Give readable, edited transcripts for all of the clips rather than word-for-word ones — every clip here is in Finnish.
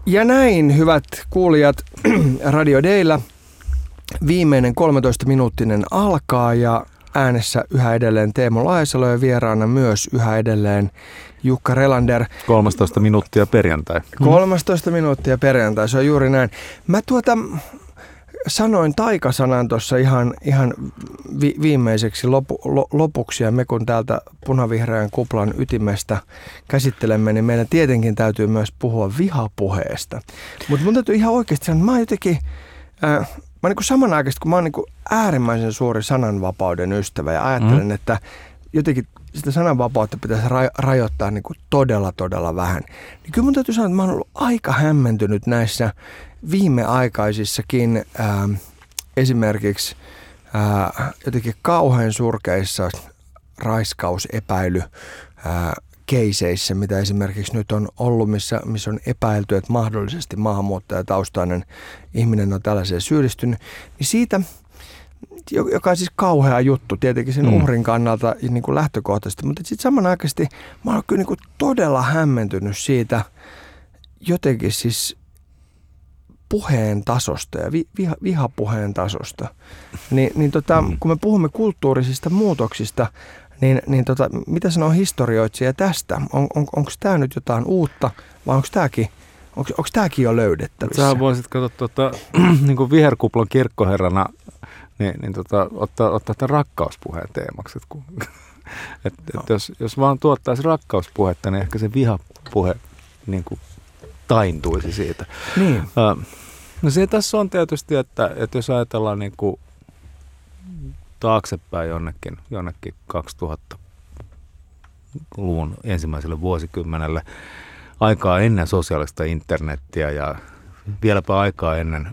Ja näin, hyvät kuulijat, Radio Daylla viimeinen 13-minuuttinen alkaa ja äänessä yhä edelleen Teemu Laisalo ja vieraana myös yhä edelleen Jukka Relander. 13 minuuttia perjantai. 13 minuuttia perjantai, se on juuri näin. Mä sanoin taikasanan tuossa ihan viimeiseksi lopuksi, ja me kun täältä punavihreän kuplan ytimestä käsittelemme, niin meidän tietenkin täytyy myös puhua vihapuheesta. Mutta mun täytyy ihan oikeasti sanoa, että mä oon jotenkin, mä niin kuin samanaikaisesti, kun mä oon niin kuin äärimmäisen suuri sananvapauden ystävä ja ajattelen, että jotenkin sitä sananvapautta pitäisi rajoittaa niin kuin todella vähän. Niin kyllä mun täytyy sanoa, että mä oon ollut aika hämmentynyt näissä viimeaikaisissakin esimerkiksi jotenkin kauhean surkeissa raiskausepäily keiseissä, mitä esimerkiksi nyt on ollut, missä on epäilty, että mahdollisesti maahanmuuttajataustainen ihminen on tällaiseen syyllistynyt, niin siitä, joka on siis kauhea juttu tietenkin sen uhrin kannalta niin kuin lähtökohtaisesti, mutta sitten samanaikaisesti mä oon kyllä niin kuin todella hämmentynyt siitä jotenkin siis puheen tasosta ja vihapuheen tasosta. Kun me puhumme kulttuurisista muutoksista, niin mitä sanoo historioitsija tästä? Onko tämä nyt jotain uutta vai onko tämäkin jo löydettävissä? Sähän voisit katsoa niin kuin viherkuplan kirkkoherrana ottaa tämän rakkauspuheen teemaksi. Jos vaan tuottaisi rakkauspuhetta, niin ehkä se vihapuhe niin kuin taintuisi siitä. Niin. No se tässä on tietysti, että jos ajatellaan niin kuin taaksepäin jonnekin 2000-luvun ensimmäiselle vuosikymmenelle, aikaa ennen sosiaalista internettiä ja vieläpä aikaa ennen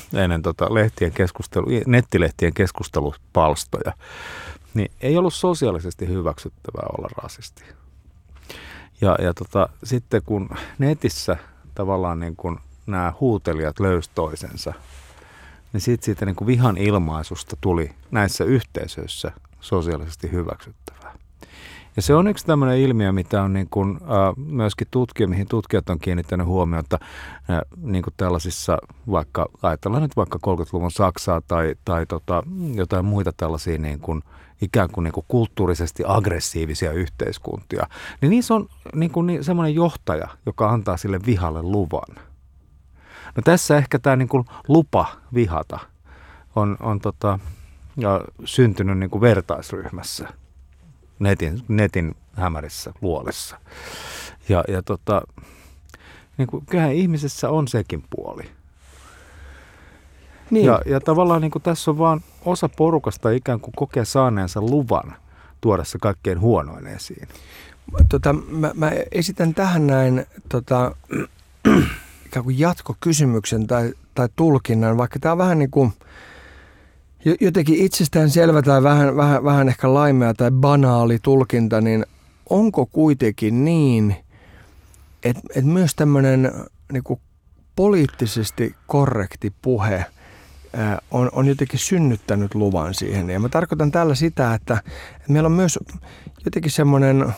nettilehtien keskustelupalstoja, niin ei ollut sosiaalisesti hyväksyttävää olla rasisti. Ja sitten kun netissä tavallaan niin kuin nämä huutelijat löysi toisensa, niin siitä niin kuin vihan ilmaisusta tuli näissä yhteisöissä sosiaalisesti hyväksyttävää. Ja se on yksi tämmöinen ilmiö, mitä on niin kuin, myöskin mihin tutkijat on kiinnittänyt huomiota niin kuin tällaisissa, ajatellaan nyt vaikka 30-luvun Saksaa tai jotain muita tällaisia niin kuin, ikään kuin kulttuurisesti aggressiivisia yhteiskuntia, niin niissä on niin kuin semmoinen johtaja, joka antaa sille vihalle luvan. No tässä ehkä tämä niin kuin lupa vihata on syntynyt niin kuin vertaisryhmässä, netin hämärissä luolessa. Ja niin kuin, kyllähän ihmisessä on sekin puoli. Niin. Ja tavallaan niin kuin tässä on vaan osa porukasta ikään kuin kokee saaneensa luvan tuoda se kaikkein huonoin esiin. Mä esitän tähän näin ikään kuin jatkokysymyksen tai tulkinnan, vaikka tämä on vähän niin kuin jotenkin itsestään selvä tai vähän ehkä laimea tai banaali tulkinta, niin onko kuitenkin niin, että myös tämmöinen niin kuin poliittisesti korrekti puhe on jotenkin synnyttänyt luvan siihen. Ja mä tarkoitan tällä sitä, että meillä on myös jotenkin semmoinen,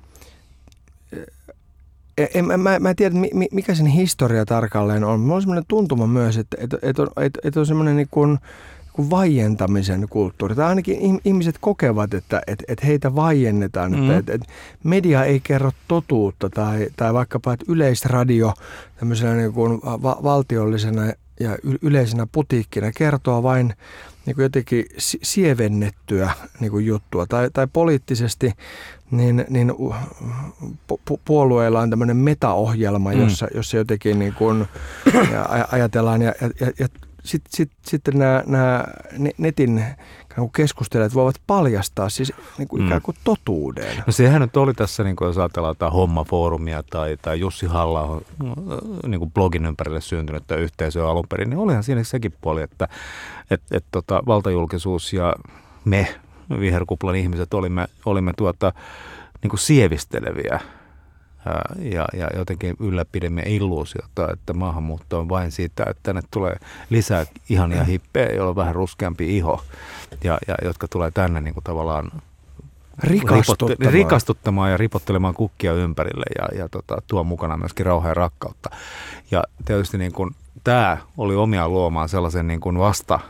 mä en tiedä mikä sen historia tarkalleen on. Mulla on semmoinen tuntuma myös, että on semmoinen niin kuin vaientamisen kulttuuri. Tai ainakin ihmiset kokevat, että heitä vaiennetaan, että media ei kerro totuutta tai vaikkapa, että Yleisradio tämmöisenä niin kuin valtiollisena ja yleisenä putiikkina kertoo vain niin kuin jotenkin sievennettyä niin kuin juttua. Tai poliittisesti niin puolueilla on tämmöinen metaohjelma, jossa jotenkin niin kuin ajatellaan ja sitten nämä netin keskustelijat voivat paljastaa siis niin kuin ikään kuin totuuden. No sehän nyt oli tässä, niin kuin jos ajatellaan jotain Homma-foorumia tai Jussi Halla-ahon niin kuin blogin ympärille syntynyttä yhteisöä alun perin, niin olihan siinä sekin puoli, että valtajulkisuus ja me viherkuplan ihmiset olimme niin kuin sievisteleviä ja jotenkin ylläpidimme illuusiota, että maahanmuutto on vain siitä, että tänne tulee lisää ihania hippejä, joilla on vähän ruskeampi iho ja jotka tulee tänne niin kuin tavallaan rikastuttamaan ja ripottelemaan kukkia ympärille ja tuo mukana myöskin rauhaa ja rakkautta. Ja tietysti niin kuin, tämä oli omiaan luomaan sellaisen niin kuin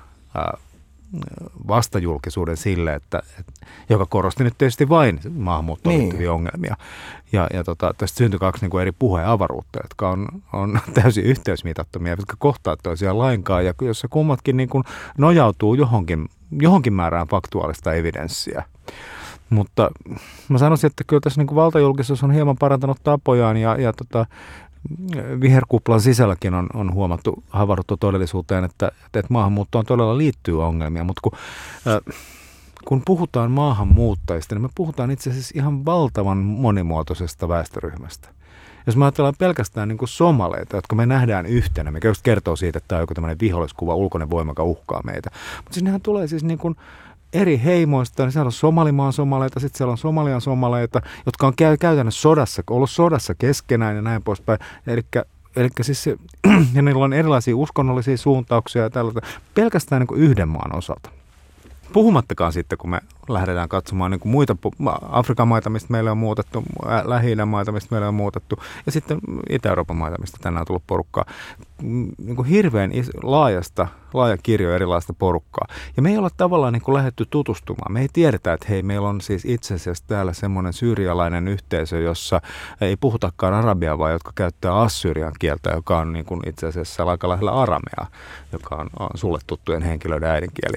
vastajulkisuuden sille, joka korosti nyt tietysti vain maahanmuuttoon liittyviä ongelmia. Ja tästä syntyi kaksi niin kuin eri puheavaruutta, jotka on täysin yhteysmitattomia, jotka kohtaa toisiaan lainkaan, ja jossa kummatkin niin kuin nojautuu johonkin määrään faktuaalista evidenssiä. Mutta mä sanoisin, että kyllä tässä niin kuin valtajulkisuus on hieman parantanut tapojaan, ja viherkuplan sisälläkin on havahduttu todellisuuteen, että maahanmuuttoon todella liittyy ongelmia, mutta kun puhutaan maahanmuuttajista, niin me puhutaan itse asiassa ihan valtavan monimuotoisesta väestöryhmästä. Jos me ajatellaan pelkästään niin kuin somaleita, jotka me nähdään yhtenä, mikä just kertoo siitä, että tämä on joku tämmöinen viholliskuva, ulkoinen voima, joka uhkaa meitä. Mutta siis nehän tulee siis niin kuin eri heimoista, niin siellä on Somalimaan somaleita, sitten siellä on Somalian somaleita, jotka on käytännössä ollut sodassa keskenään ja näin poispäin. Eli siis ja niillä on erilaisia uskonnollisia suuntauksia ja tällaista pelkästään niin kuin yhden maan osalta. Puhumattakaan sitten, kun me lähdetään katsomaan niin kuin muita Afrikan maita, mistä meillä on muutettu, Lähi-idän maita, mistä meillä on muutettu, ja sitten Itä-Euroopan maita, mistä tänään on tullut porukkaa. Niin kuin hirveän laaja kirjo erilaista porukkaa. Ja me ei olla tavallaan niin kuin lähdetty tutustumaan. Me ei tiedetä, että hei, meillä on siis itse asiassa täällä semmoinen syyrialainen yhteisö, jossa ei puhutakaan arabiaa, vaan jotka käyttää assyrian kieltä, joka on niin kuin itse asiassa aika lähellä arameaa, joka on sulle tuttujen henkilöiden äidinkieli.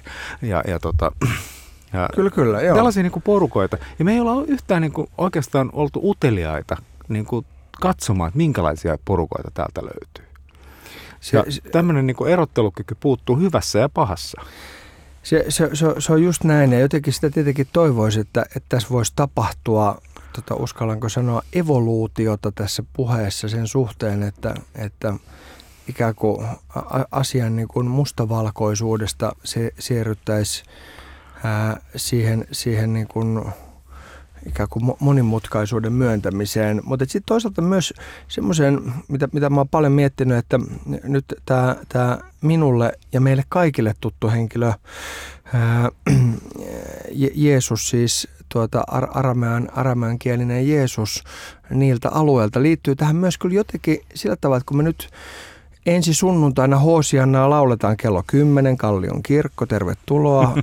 Kyllä, joo. Tällaisia niin kuin porukoita. Ja me ei olla yhtään niin kuin oikeastaan oltu uteliaita niin kuin katsomaan, että minkälaisia porukoita täältä löytyy. Tämmöinen niin kuin erottelukyky puuttuu hyvässä ja pahassa. Se on just näin, ja jotenkin sitä tietenkin toivoisi, että tässä voisi tapahtua, uskallanko sanoa, evoluutiota tässä puheessa sen suhteen, että ikään kuin asian niin kuin mustavalkoisuudesta se siirryttäisiin siihen niin kuin ikään kuin monimutkaisuuden myöntämiseen. Mutta sitten toisaalta myös semmoisen, mitä mä oon paljon miettinyt, että nyt tämä minulle ja meille kaikille tuttu henkilö, Jeesus siis, aramean kielinen Jeesus niiltä alueilta liittyy tähän myös kyllä jotenkin sillä tavalla, että kun me nyt ensi sunnuntaina Hoosiannaa lauletaan kello 10, Kallion kirkko, tervetuloa,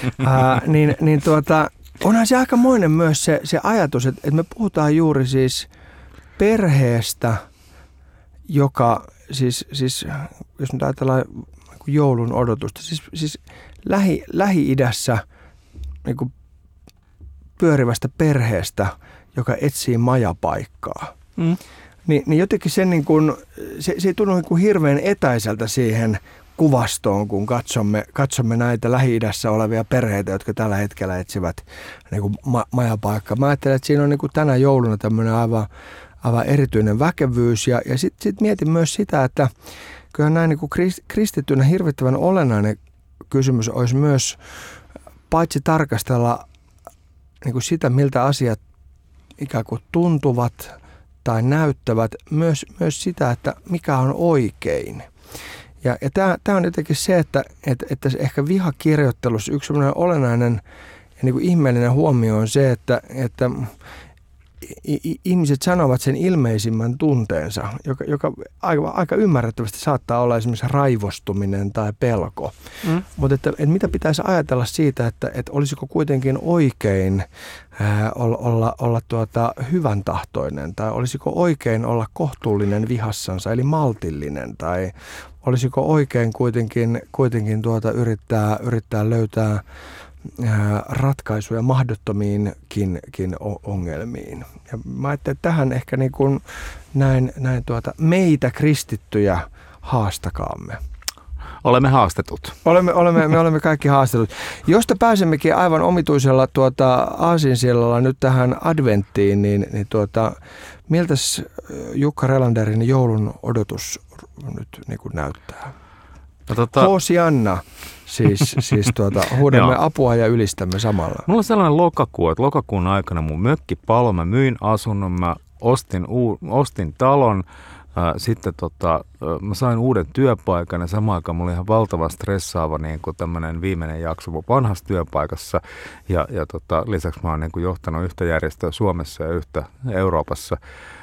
onhan se aikamoinen myös se ajatus, että me puhutaan juuri siis perheestä, joka siis jos nyt ajatellaan joulun odotusta, siis Lähi-idässä niin kuin pyörivästä perheestä, joka etsii majapaikkaa. Niin jotenkin se ei tunnu niin kuin hirveän etäiseltä siihen kuvastoon, kun katsomme näitä Lähi-idässä olevia perheitä, jotka tällä hetkellä etsivät niin kuin majapaikkaa. Mä ajattelen, että siinä on niin kuin tänä jouluna tämmöinen aivan erityinen väkevyys. Ja sitten mietin myös sitä, että kyllähän näin niin kuin kristittynä hirvittävän olennainen kysymys olisi myös paitsi tarkastella niin kuin sitä, miltä asiat ikään kuin tuntuvat tai näyttävät, myös sitä, että mikä on oikein. Ja tämä on jotenkin se, että ehkä vihakirjoittelussa yksi sellainen olennainen ja niin kuin ihmeellinen huomio on se, että ihmiset sanovat sen ilmeisimmän tunteensa, joka aika ymmärrettävästi saattaa olla esimerkiksi raivostuminen tai pelko. Mutta että mitä pitäisi ajatella siitä, että olisiko kuitenkin oikein olla hyvän tahtoinen, tai olisiko oikein olla kohtuullinen vihassansa, eli maltillinen, tai olisiko oikein kuitenkin yrittää löytää ratkaisuja mahdottomiinkin ongelmiin. Ja mä ajattelin, että tähän ehkä niin kuin näin meitä kristittyjä haastakaamme. Olemme haastetut. Me olemme kaikki haastetut. Josta pääsemmekin aivan omituisella aasinsilalla nyt tähän adventtiin, niin miltäs Jukka Relanderin joulun odotus nyt niin kuin näyttää? Hoosianna. Siis huudamme apua ja ylistämme samalla. Mulla on sellainen lokakuu, että lokakuun aikana mun mökki paloi, mä myin asunnon, mä ostin talon, Sitten mä sain uuden työpaikan ja samaan aikaan mulla oli ihan valtavan stressaava niin kuin tämmöinen viimeinen jakso vanhassa työpaikassa. Ja lisäksi mä oon niin kuin johtanut yhtä järjestöä Suomessa ja yhtä Euroopassa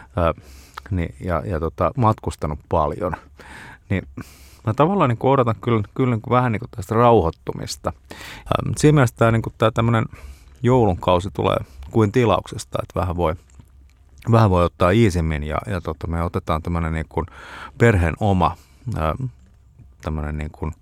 ja matkustanut paljon. Niin mä tavallaan niin kuin odotan kyllä niin kuin vähän niin kuin tästä rauhoittumista. Siinä mielessä tämä tämmöinen joulunkausi tulee kuin tilauksesta, että vähän voi ottaa iisimmin ja me otetaan tämmöinen niin kuin perheen oma tämmöinen niin kuin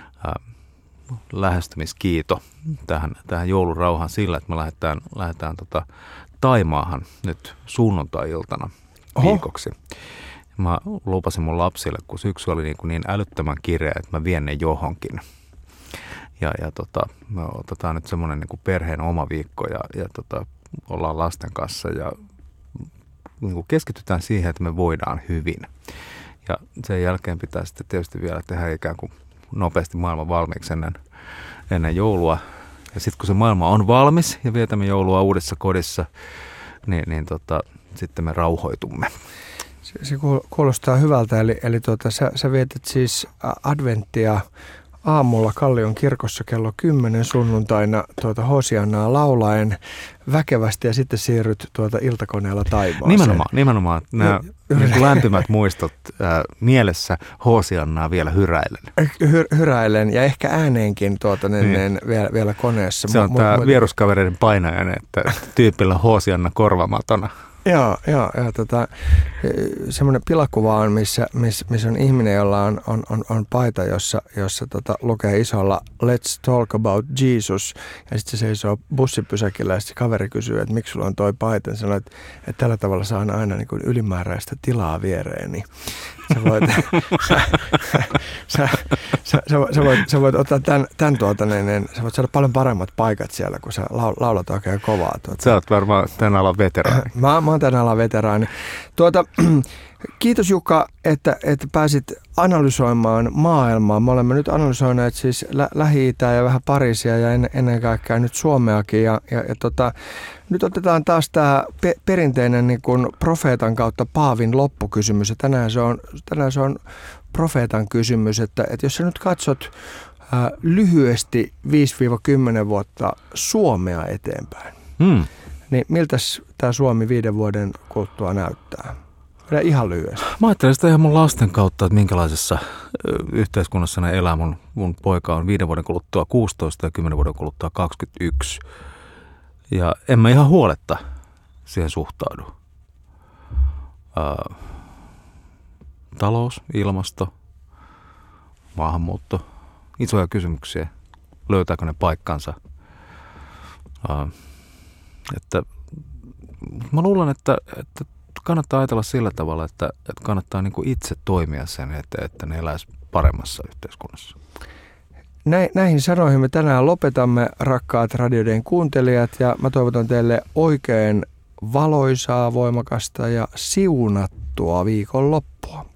lähestymiskiito tähän joulurauhaan sillä, että me lähdetään Taimaahan nyt sunnuntai-iltana viikoksi. Mä lupasin mun lapsille, kun syksy oli niin älyttömän kireä, että mä vien ne johonkin. Ja me otetaan nyt semmoinen niin kuin perheen oma viikko ja ollaan lasten kanssa ja niin kuin keskitytään siihen, että me voidaan hyvin. Ja sen jälkeen pitää sitten tietysti vielä tehdä ikään kuin nopeasti maailman valmiiksi ennen joulua. Ja sitten kun se maailma on valmis ja vietämme joulua uudessa kodissa, niin sitten me rauhoitumme. Se kuulostaa hyvältä, eli sä vietät siis adventtia aamulla Kallion kirkossa kello 10 sunnuntaina Hosiannaa laulaen väkevästi ja sitten siirryt iltakoneella taivaaseen. Nimenomaan. Nämä lämpimät muistot mielessä Hosiannaa vielä hyräilen. Hyräilen ja ehkä ääneenkin vielä koneessa. Se on tämä vieruskavereiden painajainen, että tyypillä Hosianna korvamatona. Joo, semmoinen pilakuva on, missä on ihminen, jolla on paita, jossa lukee isolla Let's talk about Jesus. Ja sitten se seisoo bussipysäkillä ja sitten kaveri kysyy, että miksi sulla on toi paita. Ja sanoo, että tällä tavalla saan aina niin kuin ylimääräistä tilaa viereen. Niin sä voit ottaa tämän sä voit saada paljon paremmat paikat siellä, kun sä laulat oikein kovaa. Sä oot varmaan tämän alan veteraani. Mä oon tämän alan veteraani. Kiitos Jukka, että pääsit analysoimaan maailmaa. Me olemme nyt analysoineet siis Lähi-Itää ja vähän Pariisia ja ennen kaikkea nyt Suomeakin. Nyt otetaan taas tämä perinteinen niin kuin profeetan kautta Paavin loppukysymys. Ja tänään se on profeetan kysymys, että jos sä nyt katsot lyhyesti 5-10 vuotta Suomea eteenpäin, niin miltäs tämä Suomi 5 vuoden kuluttua näyttää? Ihan lyhyesti. Mä ajattelen sitä ihan mun lasten kautta, että minkälaisessa yhteiskunnassa ne elää. Mun poika on 5 vuoden kuluttua 16 ja 10 vuoden kuluttua 21. Ja en mä ihan huoletta siihen suhtaudu. Talous, ilmasto, maahanmuutto, isoja kysymyksiä. Löytääkö ne paikkansa? Mä luulen, että kannattaa ajatella sillä tavalla, että kannattaa niin kuin itse toimia sen eteen, että ne eläisi paremmassa yhteiskunnassa. Näihin sanoihin me tänään lopetamme, rakkaat radioiden kuuntelijat, ja mä toivotan teille oikein valoisaa, voimakasta ja siunattua viikonloppua.